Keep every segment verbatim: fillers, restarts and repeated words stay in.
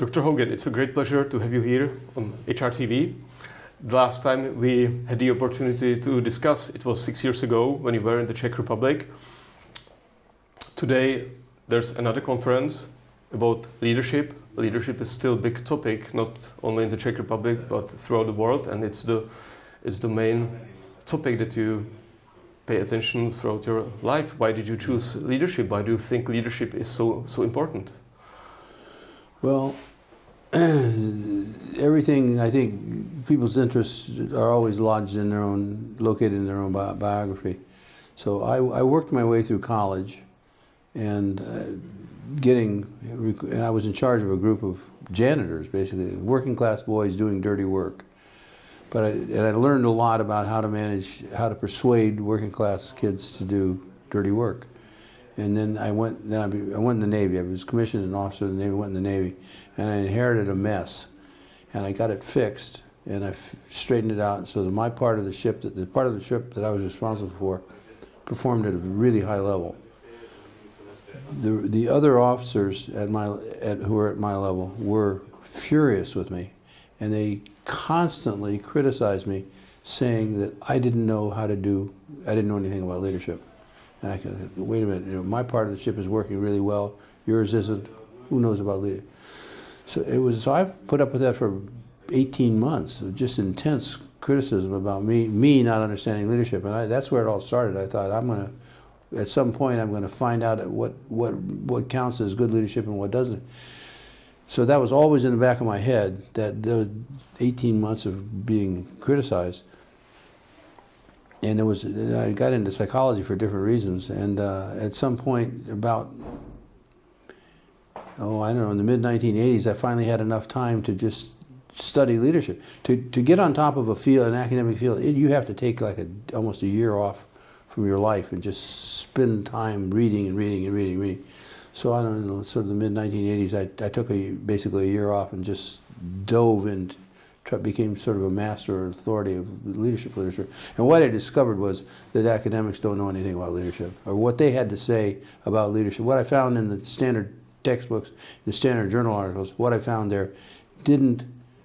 Doctor Hogan, it's a great pleasure to have you here on H R T V. The last time we had the opportunity to discuss, it was six years ago when you were in the Czech Republic. Today there's another conference about leadership. Leadership is still a big topic, not only in the Czech Republic but throughout the world, and it's the it's the main topic that you pay attention throughout your life. Why did you choose leadership? Why do you think leadership is so so important? Well, everything, I think people's interests are always lodged in their own, located in their own bi biography. So I, I worked my way through college and uh, getting, and I was in charge of a group of janitors, basically, working class boys doing dirty work. But I, and I learned a lot about how to manage, how to persuade working class kids to do dirty work. And then I went. Then I, I went in the Navy. I was commissioned an officer in the Navy. Went in the Navy, and I inherited a mess, and I got it fixed, and I f straightened it out so that my part of the ship, that the part of the ship that I was responsible for, performed at a really high level. The the other officers at my at who were at my level were furious with me, and they constantly criticized me, saying that I didn't know how to do. I didn't know anything about leadership. And I could, wait a minute, you know, my part of the ship is working really well, yours isn't, who knows about leadership? So it was, so I put up with that for eighteen months, of just intense criticism about me, me not understanding leadership. And I, that's where it all started. I thought, I'm gonna, at some point, I'm gonna find out what, what, what counts as good leadership and what doesn't. So that was always in the back of my head, that there was eighteen months of being criticized. And it was, I got into psychology for different reasons, and uh, at some point about, oh, I don't know, in the mid nineteen eighties, I finally had enough time to just study leadership. To, to get on top of a field, an academic field, it, you have to take like a, almost a year off from your life and just spend time reading and reading and reading and reading. So I don't know, sort of the mid nineteen eighties, I, I took a, basically a year off and just dove into, became sort of a master authority of leadership literature. And what I discovered was that academics don't know anything about leadership, or what they had to say about leadership. What I found in the standard textbooks, the standard journal articles, what I found there didn't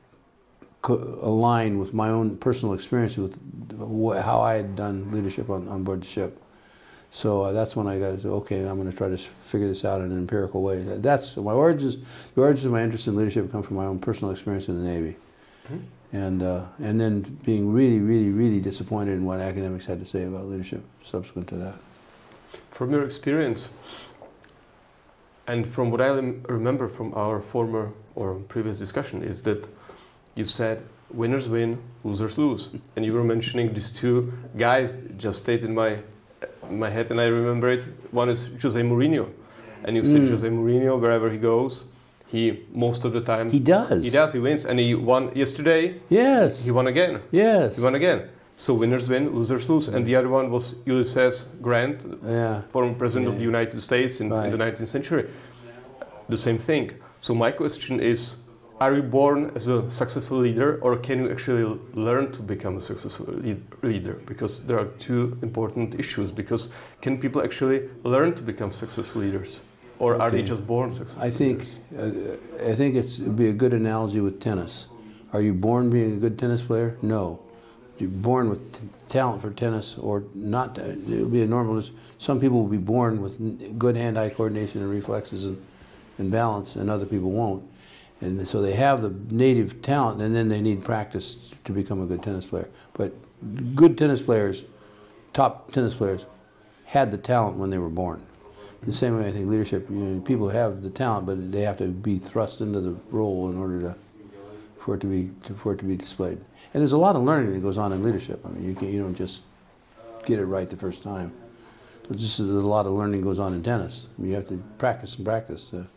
co align with my own personal experience with how I had done leadership on, on board the ship. So uh, that's when I got to say, okay, I'm going to try to figure this out in an empirical way. That's my origins. The origins of my interest in leadership come from my own personal experience in the Navy. And, uh, and then being really, really, really disappointed in what academics had to say about leadership subsequent to that. From your experience, and from what I remember from our former or previous discussion, is that you said winners win, losers lose. And you were mentioning these two guys just stayed in my, in my head, and I remember it. One is Jose Mourinho. And you said mm. Jose Mourinho, wherever he goes, he, most of the time... He does. He does, he wins. And he won yesterday. Yes. He won again. Yes. He won again. So winners win, losers lose. And the other one was Ulysses Grant, yeah. former president yeah. of the United States in, right. in the nineteenth century. The same thing. So my question is, are you born as a successful leader, or can you actually learn to become a successful lead leader? Because there are two important issues. Because can people actually learn to become successful leaders? Or are okay. they just born successful? I think, uh, I think it's, it would be a good analogy with tennis. Are you born being a good tennis player? No. You're born with t talent for tennis, or not. It would be a normal. Some people will be born with good hand-eye coordination and reflexes and, and balance, and other people won't. And so they have the native talent, and then they need practice to become a good tennis player. But good tennis players, top tennis players, had the talent when they were born. The same way I think leadership, you know, people have the talent, but they have to be thrust into the role in order to, for it to be, to, for it to be displayed. And there's a lot of learning that goes on in leadership. I mean, you can, you don't just get it right the first time. But just as a lot of learning goes on in tennis. I mean, you have to practice and practice to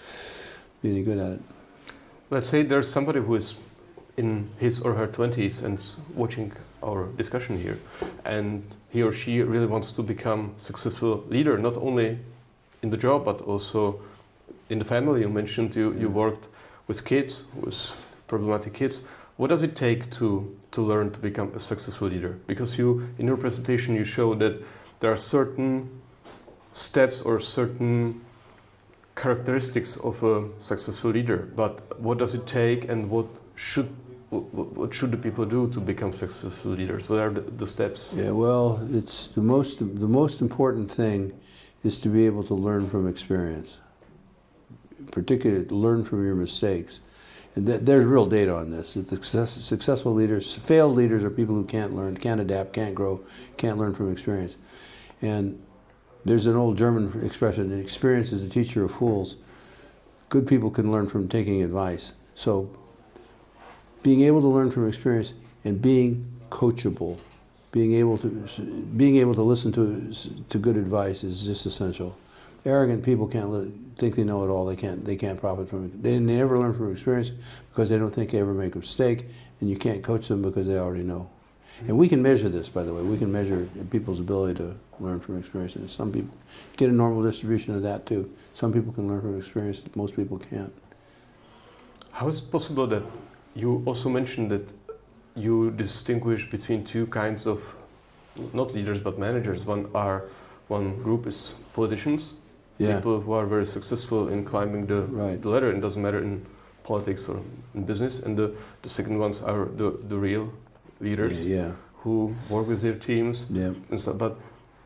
be any good at it. Let's say there's somebody who is in his or her twenties and watching our discussion here, and he or she really wants to become a successful leader, not only in the job, but also in the family. You mentioned you, you worked with kids, with problematic kids. What does it take to, to learn to become a successful leader? Because you, in your presentation, you show that there are certain steps or certain characteristics of a successful leader, but what does it take, and what should what, what should the people do to become successful leaders? What are the, the steps? Yeah, well, it's the most the most important thing is to be able to learn from experience, particularly to learn from your mistakes. And th there's real data on this. That the success, successful leaders, failed leaders are people who can't learn, can't adapt, can't grow, can't learn from experience. And there's an old German expression, experience is the teacher of fools. Good people can learn from taking advice. So being able to learn from experience and being coachable, being able to being able to listen to to good advice is just essential. Arrogant people can't li think they know it all. They can't. They can't profit from it. They, they never learn from experience because they don't think they ever make a mistake, and you can't coach them because they already know. And we can measure this, by the way. We can measure people's ability to learn from experience. And some people get a normal distribution of that too. Some people can learn from experience. Most people can't. How is it possible that you also mentioned that you distinguish between two kinds of not leaders but managers? One are one group is politicians. Yeah. People who are very successful in climbing the, right. the ladder, and it doesn't matter in politics or in business. And the, the second ones are the, the real leaders yeah, yeah. who work with their teams. Yeah. And stuff. But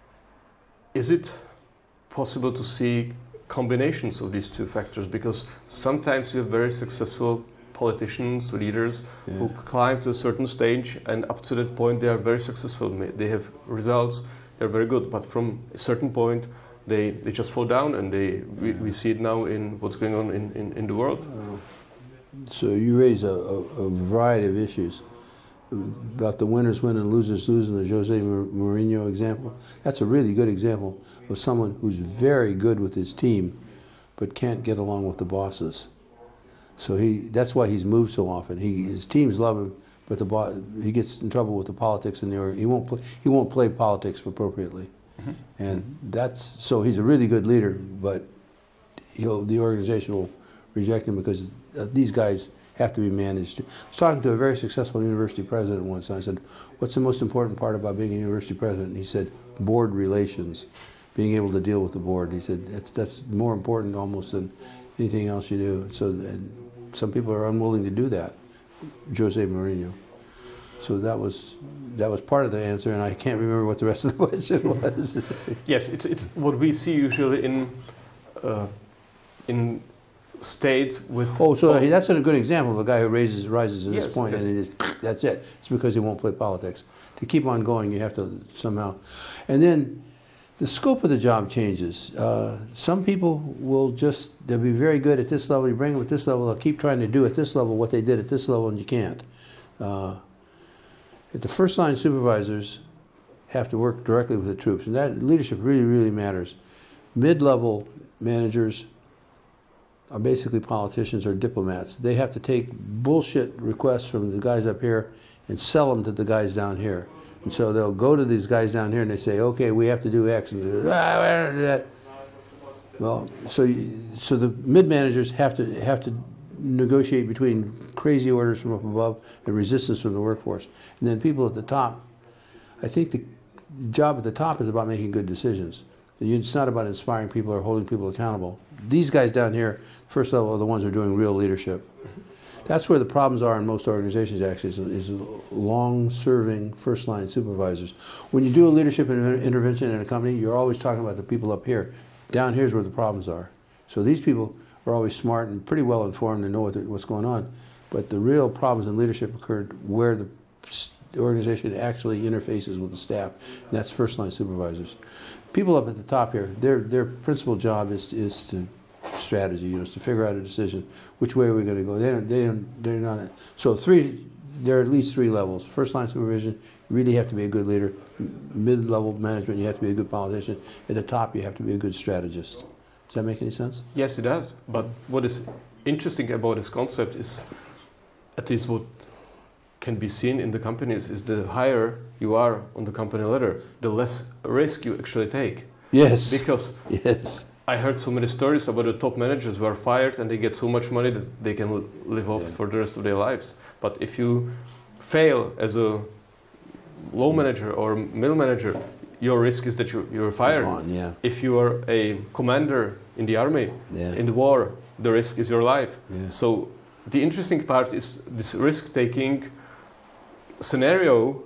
is it possible to see combinations of these two factors? Because sometimes you have very successful politicians, leaders, yeah. who climb to a certain stage, and up to that point they are very successful. They have results, they're very good. But from a certain point, They, they just fall down, and they we, we see it now in what's going on in, in, in the world. Uh, so you raise a, a, a variety of issues about the winners win and losers lose in the Jose Mourinho example. That's a really good example of someone who's very good with his team but can't get along with the bosses. So he that's why he's moved so often. He, his teams love him, but the bo he gets in trouble with the politics in the org he won't play, he won't play politics appropriately. Mm-hmm. And that's, so he's a really good leader, but he'll, the organization will reject him because uh, these guys have to be managed. I was talking to a very successful university president once, and I said, what's the most important part about being a university president? And he said, board relations, being able to deal with the board. He said, that's, that's more important almost than anything else you do. So and some people are unwilling to do that. Jose Mourinho. So that was that was part of the answer, and I can't remember what the rest of the question was. Yes, it's it's what we see usually in uh, in states with. Oh, so oh, that's a good example of a guy who raises rises to yes, this point, yes. and it is, that's it. It's because he won't play politics. To keep on going, you have to somehow, and then the scope of the job changes. Uh, some people will just they'll be very good at this level. You bring them at this level, they'll keep trying to do at this level what they did at this level, and you can't. Uh, The first line supervisors have to work directly with the troops, and that leadership really, really matters. Mid-level managers are basically politicians or diplomats. They have to take bullshit requests from the guys up here and sell them to the guys down here. And so they'll go to these guys down here and they say, okay, we have to do X, and they go, ah, I don't do that. Well, so you, so the mid-managers have to have to negotiate between crazy orders from up above and resistance from the workforce. And then people at the top, I think the job at the top is about making good decisions. It's not about inspiring people or holding people accountable. These guys down here, first level, are the ones who are doing real leadership. That's where the problems are in most organizations, actually, is, is long-serving first-line supervisors. When you do a leadership intervention in a company, you're always talking about the people up here. Down here's where the problems are. So these people are always smart and pretty well informed and know what what's going on. But the real problems in leadership occurred where the, the organization actually interfaces with the staff, and that's first-line supervisors. People up at the top here, their their principal job is is to strategy, you know, is to figure out a decision. Which way are we going to go? They don't, they don't, they're not. So three, there are at least three levels. First-line supervision, you really have to be a good leader. Mid-level management, you have to be a good politician. At the top, you have to be a good strategist. Does that make any sense? Yes, it does. But what is interesting about this concept is, at least what can be seen in the companies, is the higher you are on the company ladder, the less risk you actually take. Yes. Because yes. I heard so many stories about the top managers who are fired and they get so much money that they can live off yeah. for the rest of their lives. But if you fail as a low manager or middle manager, your risk is that you're, you're fired. On, yeah. If you are a commander in the army, Yeah. in the war, the risk is your life. Yeah. So the interesting part is this risk-taking scenario,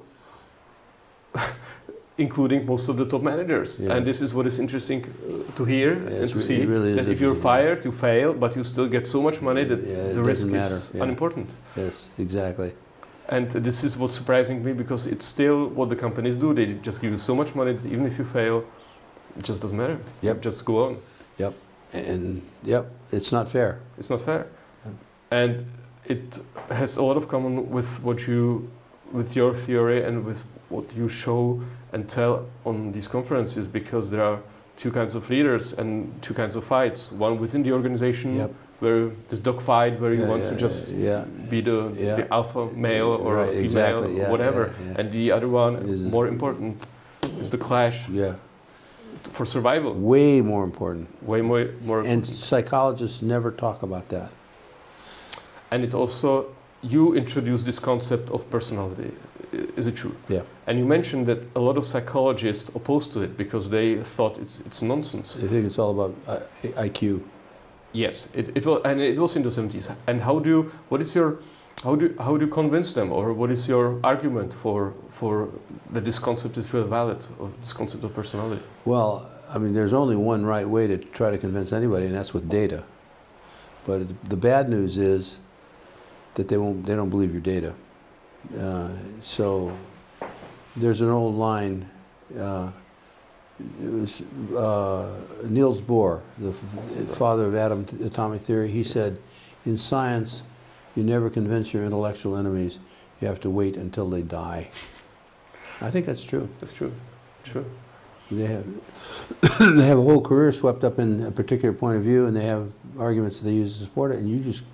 including most of the top managers. Yeah. And this is what is interesting uh, to hear Yeah, and to re- see, it really is that if you're interesting. fired, you fail, but you still get so much money that Yeah, it the risk doesn't matter. is Yeah. unimportant. Yes, exactly. And this is what's surprising me, because it's still what the companies do. They just give you so much money that even if you fail, it just doesn't matter. Yep. Just go on. Yep. And yep, it's not fair. It's not fair. Yeah. And it has a lot of common with what you, with your theory and with what you show and tell on these conferences, because there are two kinds of leaders and two kinds of fights. One within the organization, Yep. where this dogfight, where you Yeah, want yeah, to just yeah. be the, Yeah. the alpha male or Right, female, exactly, yeah, whatever. yeah, yeah. And the other one, Is- more important, is the clash Yeah. for survival. Way more important. Way more, more And psychologists never talk about that. And it also, you introduce this concept of personality. I- Is it true? Yeah. And you mentioned that a lot of psychologists opposed to it because they thought it's it's nonsense. I think it's all about uh, I Q. Yes, it, it was, and it was in the seventies. And how do you, what is your, how do how do you convince them, or what is your argument for for that this concept is really valid, of this concept of personality? Well, I mean, there's only one right way to try to convince anybody, and that's with data. But the bad news is that they won't, they don't believe your data. Uh, so there's an old line. Uh, it was uh, Niels Bohr, the f- father of atom th- atomic theory. He said, "In science, you never convince your intellectual enemies. You have to wait until they die." I think that's true. That's true. True. They have they have a whole career swept up in a particular point of view, and they have arguments that they use to support it. And you just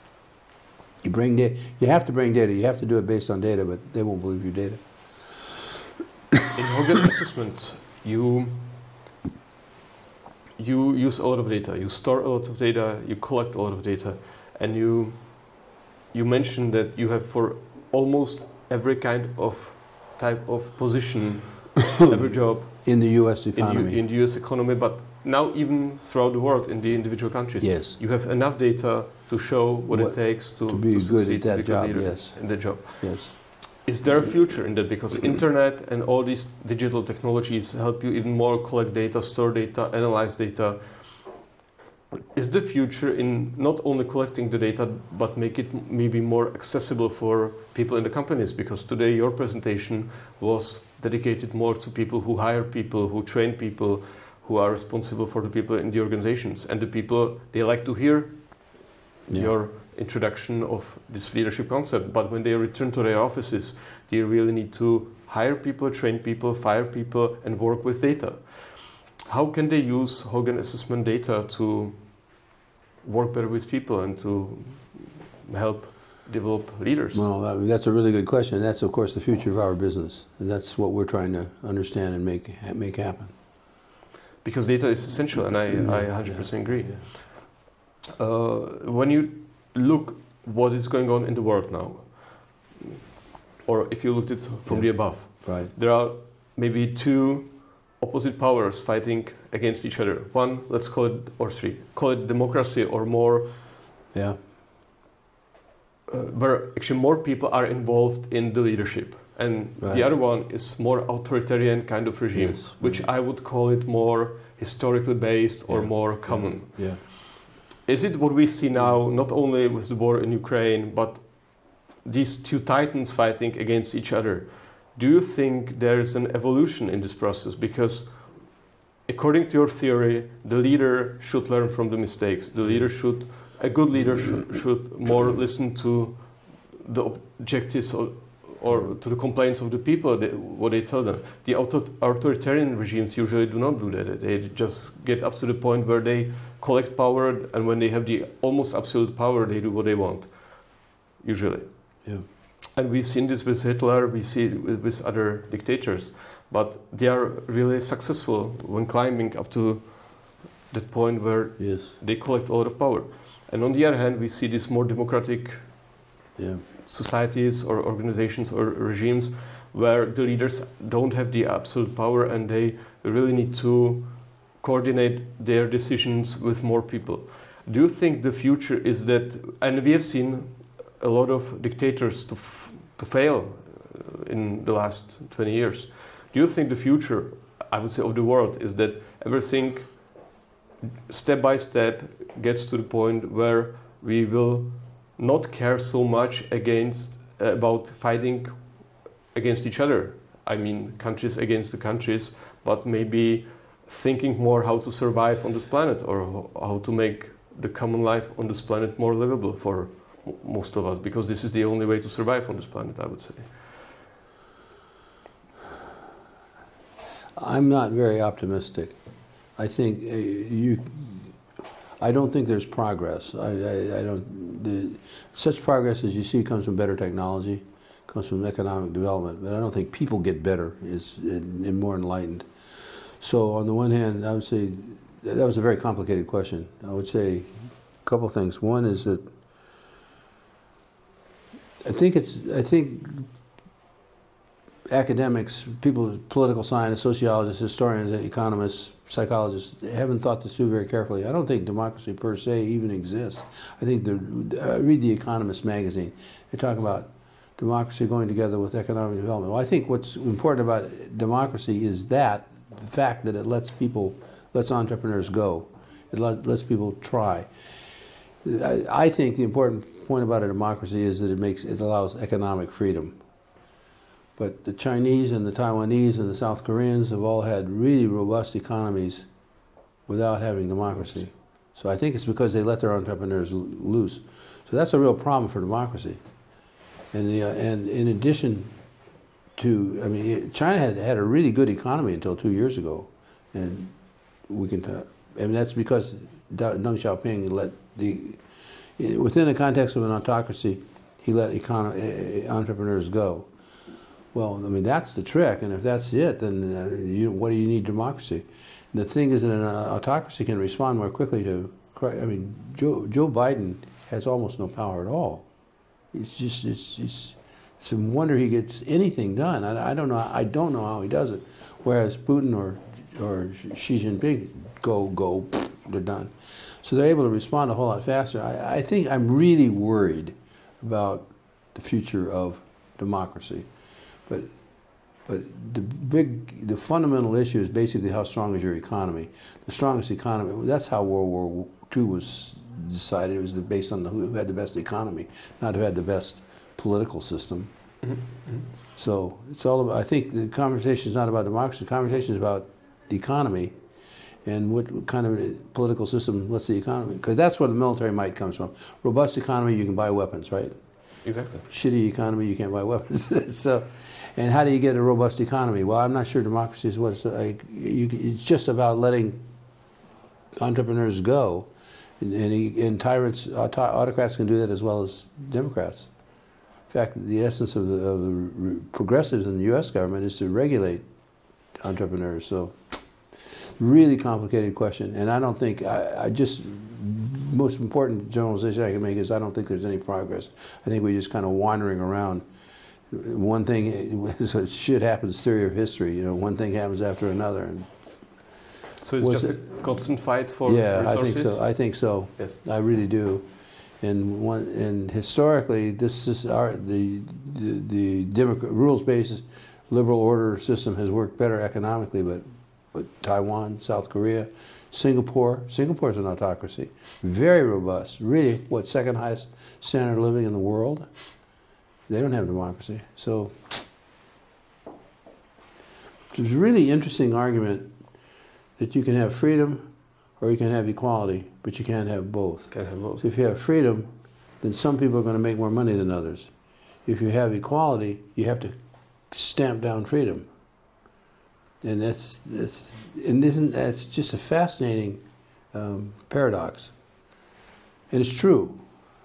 you bring data. You have to bring data. You have to do it based on data, but they won't believe your data. In Hogan Assessment, you you use a lot of data. You store a lot of data. You collect a lot of data, and you you mentioned that you have for almost every kind of type of position, every job In the U S in economy. the, in the U S economy, but now even throughout the world in the individual countries. Yes. You have enough data to show what, What- it takes to, to be good succeed, at that to be a job, leader yes. in the job. Yes. Is there a future in that? Because internet and all these digital technologies help you even more collect data, store data, analyze data. Is the future in not only collecting the data, but make it maybe more accessible for people in the companies? Because today your presentation was dedicated more to people who hire people, who train people, who are responsible for the people in the organizations. And the people, they like to hear Yeah. your introduction of this leadership concept, but when they return to their offices, they really need to hire people, train people, fire people, and work with data. How can they use Hogan assessment data to work better with people and to help develop leaders? Well, I mean, that's a really good question. That's, of course, the future of our business. And that's what we're trying to understand and make ha- make happen. Because data is essential, and I, I one hundred percent agree. Yeah. Uh, when you look what is going on in the world now, or if you looked at it from Yeah. the above, Right. there are maybe two opposite powers fighting against each other. One, let's call it, or three, call it democracy, or more, Yeah. uh, where actually more people are involved in the leadership. And Right. the other one is more authoritarian kind of regime, Yes. which I would call it more historically based or Yeah. more common. Yeah. Is it what we see now, not only with the war in Ukraine, but these two titans fighting against each other? Do you think there is an evolution in this process? Because according to your theory, the leader should learn from the mistakes. The leader should, a good leader should, should more listen to the objectives or, or to the complaints of the people, they, what they tell them. The author, authoritarian regimes usually do not do that. They just get up to the point where they collect power, and when they have the almost absolute power, they do what they want, usually. Yeah. And we've seen this with Hitler, we see it with, with other dictators, but they are really successful when climbing up to that point where Yes. they collect a lot of power. And on the other hand, we see these more democratic Yeah. societies or organizations or regimes where the leaders don't have the absolute power and they really need to coordinate their decisions with more people. Do you think the future is that, and we have seen a lot of dictators to, f to fail in the last twenty years. Do you think the future, I would say, of the world is that everything step by step gets to the point where we will not care so much against uh, about fighting against each other? I mean, countries against the countries, but maybe thinking more how to survive on this planet or how to make the common life on this planet more livable for most of us, because this is the only way to survive on this planet, I would say. I'm not very optimistic. I think uh, you. I don't think there's progress. I, I, I don't. The, such progress as you see comes from better technology, comes from economic development. But I don't think people get better, is and, and more enlightened. So on the one hand, I would say that was a very complicated question. I would say a couple of things. One is that I think it's. I think. Academics, people, political scientists, sociologists, historians, economists, psychologists haven't thought this through very carefully. I don't think democracy per se even exists. I think the, uh, read the Economist magazine. They talk about democracy going together with economic development. Well, I think what's important about democracy is that, the fact that it lets people, lets entrepreneurs go. It let, lets people try. I, I think the important point about a democracy is that it makes, it allows economic freedom. But the Chinese and the Taiwanese and the South Koreans have all had really robust economies without having democracy. So I think it's because they let their entrepreneurs loose. So that's a real problem for democracy. And, the, uh, and in addition to, I mean, China had had a really good economy until two years ago. And we can, t- and that's because Deng Xiaoping let the, within the context of an autocracy, he let econo- entrepreneurs go. Well, I mean, that's the trick, and if that's it, then uh, you, what do you need democracy? And the thing is that an autocracy can respond more quickly to, I mean, Joe, Joe Biden has almost no power at all. It's just, it's, it's, it's a wonder he gets anything done. I, I don't know, I don't know how he does it. Whereas Putin or, or Xi Jinping go, go, they're done. So they're able to respond a whole lot faster. I, I think I'm really worried about the future of democracy. But, but the big, the fundamental issue is basically how strong is your economy. The strongest economy, that's how World War Two was decided. It was based on the, who had the best economy, not who had the best political system. Mm-hmm. Mm-hmm. So it's all about, I think the conversation is not about democracy, the conversation is about the economy and what kind of political system lets the economy, because that's where the military might comes from. Robust economy, you can buy weapons, right? Exactly. Shitty economy, you can't buy weapons. So. And how do you get a robust economy? Well, I'm not sure democracy is what it's like. You, it's just about letting entrepreneurs go. And, and, he, and tyrants, auto, autocrats can do that as well as Democrats. In fact, the essence of the, of the progressives in the U S government is to regulate entrepreneurs. So, really complicated question. And I don't think, I, I just, most important generalization I can make is I don't think there's any progress. I think we're just kind of wandering around. One thing, shit happens theory of history, you know, one thing happens after another. And so it's just it, a constant fight for yeah, resources? I think so. I think so. Yes. I really do. And one, and historically, this is our, the, the, the democrat, rules-based liberal order system has worked better economically, but, but Taiwan, South Korea, Singapore, Singapore is an autocracy, very robust, really, what, second highest standard of living in the world? They don't have democracy. So it's a really interesting argument that you can have freedom or you can have equality, but you can't have both. Can't have both. So if you have freedom, then some people are going to make more money than others. If you have equality, you have to stamp down freedom. And that's, that's and isn't that's just a fascinating um, paradox. And it's true.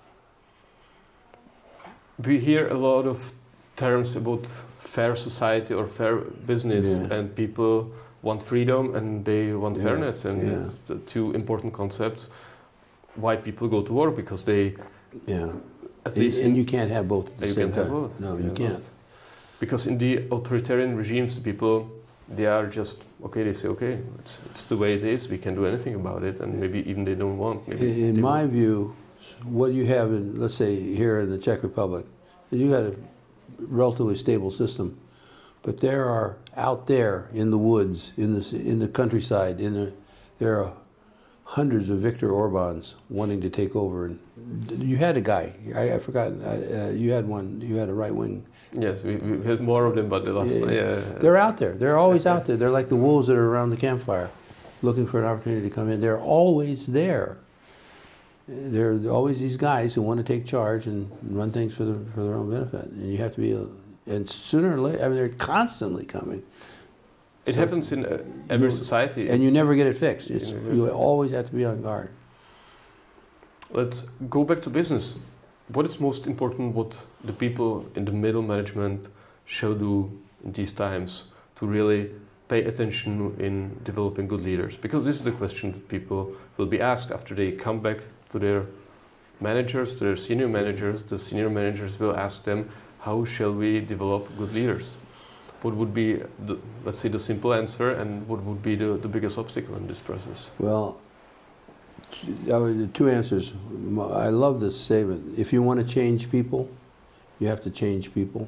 We hear a lot of terms about fair society or fair business, yeah. and people want freedom and they want yeah. fairness, and yeah. it's the two important concepts. Why people go to work, because they, yeah, at and, least, and you can't have both. At the you same can't time. have both. No, you, you can't. Both. Because in the authoritarian regimes, the people, they are just, okay, they say, okay, it's, it's the way it is, we can't do anything about it, and maybe even they don't want. Maybe In, in my won't. view, what you have in, let's say, here in the Czech Republic, is you had a relatively stable system, but there are, out there in the woods, in the, in the countryside, in the, there are hundreds of Viktor Orbáns wanting to take over. And you had a guy, I, I forgot, uh, you had one, you had a right-wing. Yes, we, we had more of them, but the last Yeah, one, yeah. They're out there. They're always out there. They're like the wolves that are around the campfire, looking for an opportunity to come in. They're always there. There are always these guys who want to take charge and run things for, the, for their own benefit. And you have to be, and sooner or later, I mean, they're constantly coming. It So happens in uh, every you- society. And you never get it fixed. It's, You never you get it always have to be on guard. Let's go back to business. What is most important what the people in the middle management shall do in these times to really pay attention in developing good leaders? Because this is the question that people will be asked after they come back to their managers, to their senior managers. The senior managers will ask them, how shall we develop good leaders? What would be, the, let's say, the simple answer, and what would be the, the biggest obstacle in this process? Well, I would- two answers. I love this statement. If you want to change people, you have to change people.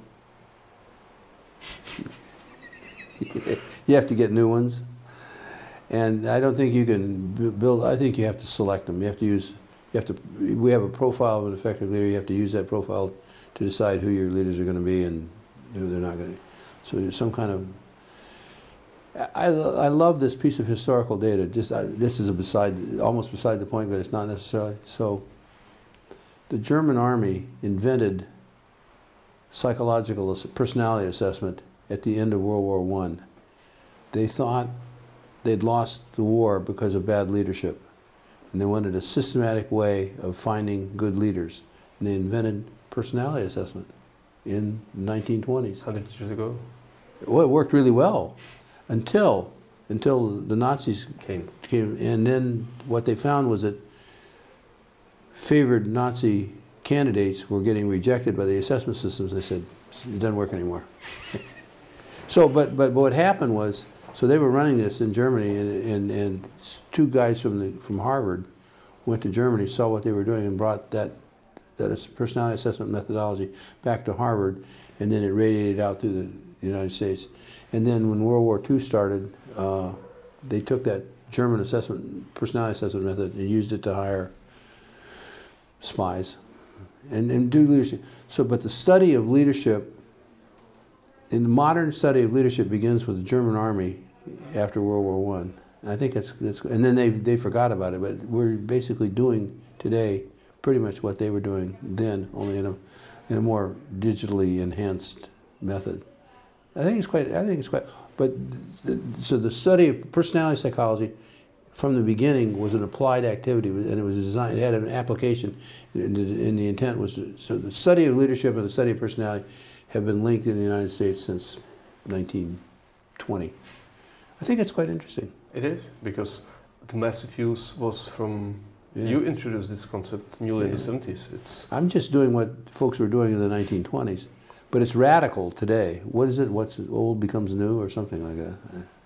You have to get new ones. And I don't think you can bu- build, I think you have to select them. You have to use, you have to, we have a profile of an effective leader. You have to use that profile to decide who your leaders are going to be and who they're not going to be. So there's some kind of, I, I love this piece of historical data. Just I, this is a beside, almost beside the point, but it's not necessarily. So the German army invented psychological ass- personality assessment at the end of World War One. They thought they'd lost the war because of bad leadership, and they wanted a systematic way of finding good leaders, and they invented personality assessment in the nineteen twenties. one hundred years ago Well, it worked really well until until the Nazis came. came, and then what they found was that favored Nazi candidates were getting rejected by the assessment systems. They said it doesn't work anymore. So, but but what happened was, so they were running this in Germany, and and, and two guys from the from Harvard went to Germany, saw what they were doing, and brought that that is personality assessment methodology back to Harvard, and then it radiated out through the United States. And then when World War Two started, uh, they took that German assessment, personality assessment method, and used it to hire spies and, and do leadership. So, but the study of leadership, in the modern study of leadership, begins with the German army after World War One. And I think that's, that's, and then they they forgot about it, but we're basically doing today pretty much what they were doing then, only in a in a more digitally enhanced method. I think it's quite. I think it's quite. But the, so the study of personality psychology, from the beginning, was an applied activity, and it was designed. It had an application, and the, and the intent was to, so the study of leadership and the study of personality have been linked in the United States since nineteen twenty. I think it's quite interesting. It is, because the massive use was from, Yeah. you introduced this concept newly in the Yeah. seventies. It's I'm just doing what folks were doing in the nineteen twenties, but it's radical today. What is it? What's old becomes new, or something like that?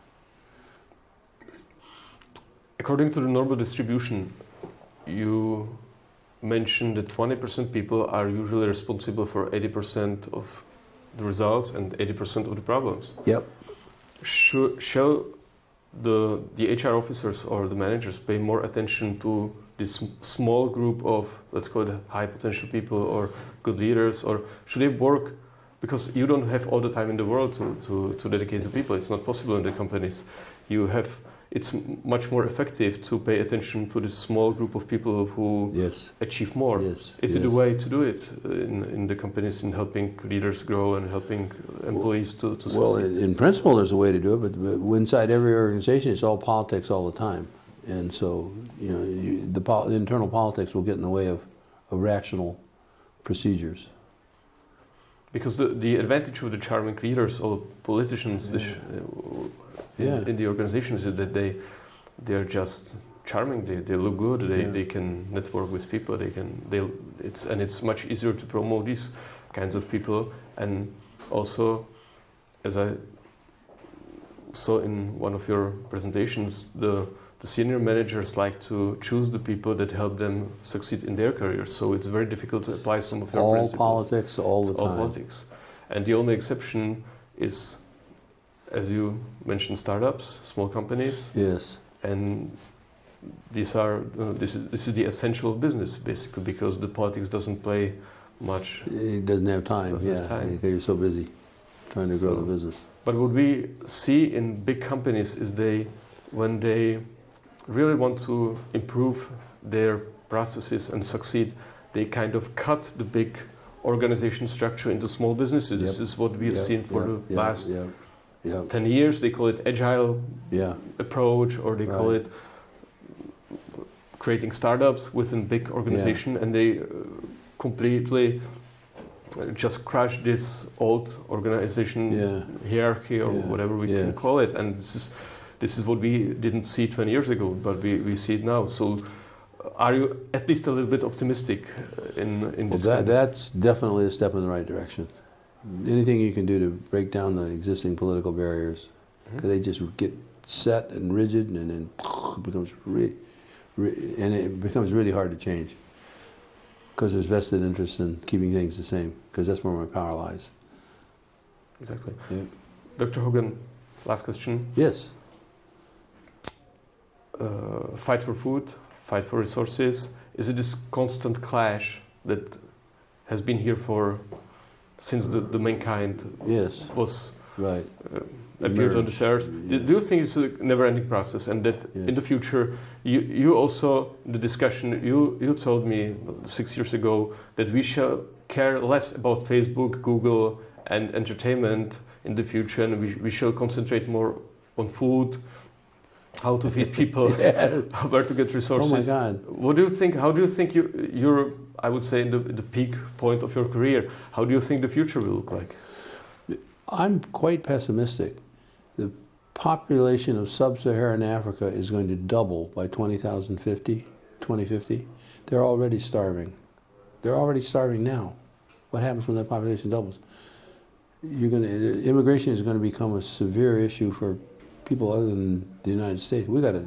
according to the normal distribution, you mentioned that twenty percent people are usually responsible for eighty percent of the results and eighty percent of the problems. Yep. Should, shall the, the H R officers or the managers pay more attention to this small group of, let's call it high potential people or good leaders, or should they work, because you don't have all the time in the world to, to, to dedicate to people. It's not possible in the companies. You have, it's much more effective to pay attention to this small group of people who Yes. achieve more. Yes. Is yes. it a way to do it in, in the companies, in helping leaders grow and helping employees to, to Well, succeed? in, in principle, there's a way to do it, but, but inside every organization, it's all politics all the time, and so you know you, the, pol- the internal politics will get in the way of, of rational procedures. Because the, the advantage of the charming leaders or politicians Yeah. this, uh, Yeah. in, in the organizations is that they they're just charming. They, they look good. They, Yeah. they can network with people. They can they it's and it's much easier to promote these kinds of people, and also as I saw in one of your presentations, the the senior managers like to choose the people that help them succeed in their careers. So it's very difficult to apply some of your All principles. politics, all the It's all time. politics, and the only exception is, as you mentioned, startups, small companies, Yes. and these are uh, this is this is the essential of business basically, because the politics doesn't play much. It doesn't have time. Doesn't yeah, have time. because you're so busy trying to grow So- the business. But what we see in big companies is they, when they really want to improve their processes and succeed, they kind of cut the big organization structure into small businesses. This Yep. is what we have Yep, seen for yep, the yep, last Yep. Yep. ten years. They call it agile Yeah. approach, or they call Right. it creating startups within big organization, and they uh, completely uh, just crush this old organization Yeah. hierarchy, or Yeah. whatever we can Yes. call it. And this is this is what we didn't see twenty years ago, but we, we see it now. So uh, are you at least a little bit optimistic uh, in in Well, this? that, kind of- that's definitely a step in the right direction. Anything you can do to break down the existing political barriers, Mhm. 'cause they just get set and rigid, and then it becomes re, re, and it becomes really hard to change. Because there's vested interest in keeping things the same, because that's where my power lies. Exactly. Yeah. Doctor Hogan, last question. Yes. Uh, fight for food, fight for resources. Is it this constant clash that has been here for since the, the mankind Yes. was Right. uh, appeared on this earth? Yeah. Do you think it's a never-ending process, and that Yes. in the future, you, you also the discussion you you told me six years ago that we shall care less about Facebook, Google, and entertainment in the future, and we we shall concentrate more on food, how to feed people, Yeah. where to get Oh resources. my God. What do you think? How do you think you you're? I would say in the, the peak point of your career. How do you think the future will look like? I'm quite pessimistic. The population of sub-Saharan Africa is going to double by twenty fifty. twenty fifty. They're already starving. They're already starving now. What happens when that population doubles? You're going to, immigration is going to become a severe issue for people other than the United States. We got to.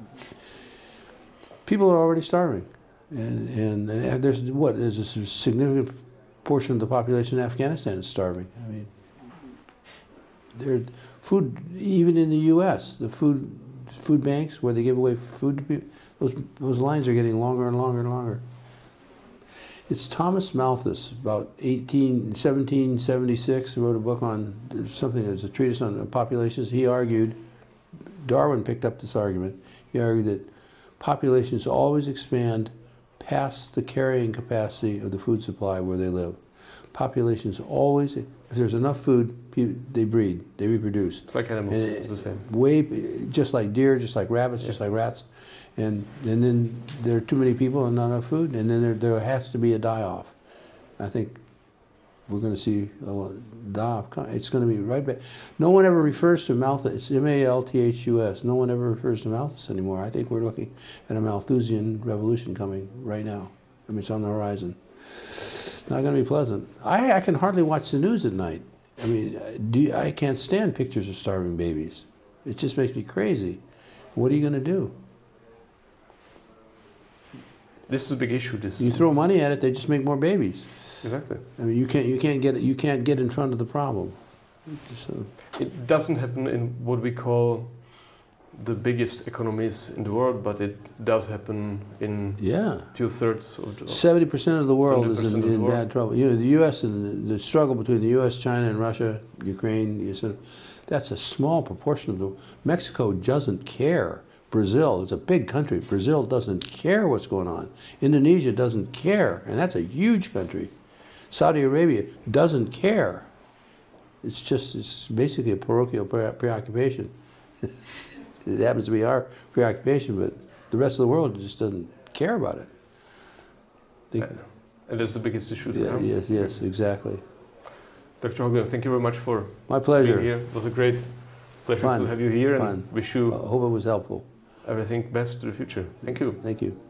People are already starving, and and there's what there's a significant portion of the population in Afghanistan is starving. I mean. There, food, even in the U S, the food food banks where they give away food to people, those those lines are getting longer and longer and longer. It's Thomas Malthus, about eighteen, seventeen seventy-six, wrote a book on something that's a treatise on populations. He argued, Darwin picked up this argument. He argued that populations always expand past the carrying capacity of the food supply where they live. Populations always, if there's enough food, they breed, they reproduce. It's like animals. And It's the same. Way, just like deer, just like rabbits, Yeah. just like rats, and and then there are too many people and not enough food, and then there there has to be a die-off. I think we're going to see a lot- die-off. co- It's going to be right back. No one ever refers to Malthus. It's M A L T H U S. No one ever refers to Malthus anymore. I think we're looking at a Malthusian revolution coming right now. I mean, it's on the horizon. Not going to be pleasant. I, I can hardly watch the news at night. I mean, do you, I can't stand pictures of starving babies. It just makes me crazy. What are you going to do? This is a big issue. This You throw money at it, they just make more babies. exactly. I mean, you can't you can't get you can't get in front of the problem. So, It doesn't happen in what we call the biggest economies in the world, but it does happen in yeah, two thirds of the. seventy percent of the world is seventy percent in, of the in world. bad trouble. You know, the U S and the, the struggle between the U S, China, and Russia, Ukraine. You said that's a small proportion of the. Mexico doesn't care. Brazil is a big country. Brazil doesn't care what's going on. Indonesia doesn't care, and that's a huge country. Saudi Arabia doesn't care. It's just, it's basically a parochial pre- preoccupation. It happens to be our preoccupation, but the rest of the world just doesn't care about it. They, Uh, and that's the biggest issue. yeah, now. yes, yes, exactly. Doctor Hogan, thank you very much for My pleasure. being here. It was a great pleasure Fun. to have you here, and Fun. wish I you hope it was helpful. everything best to the future. Thank you. Thank you.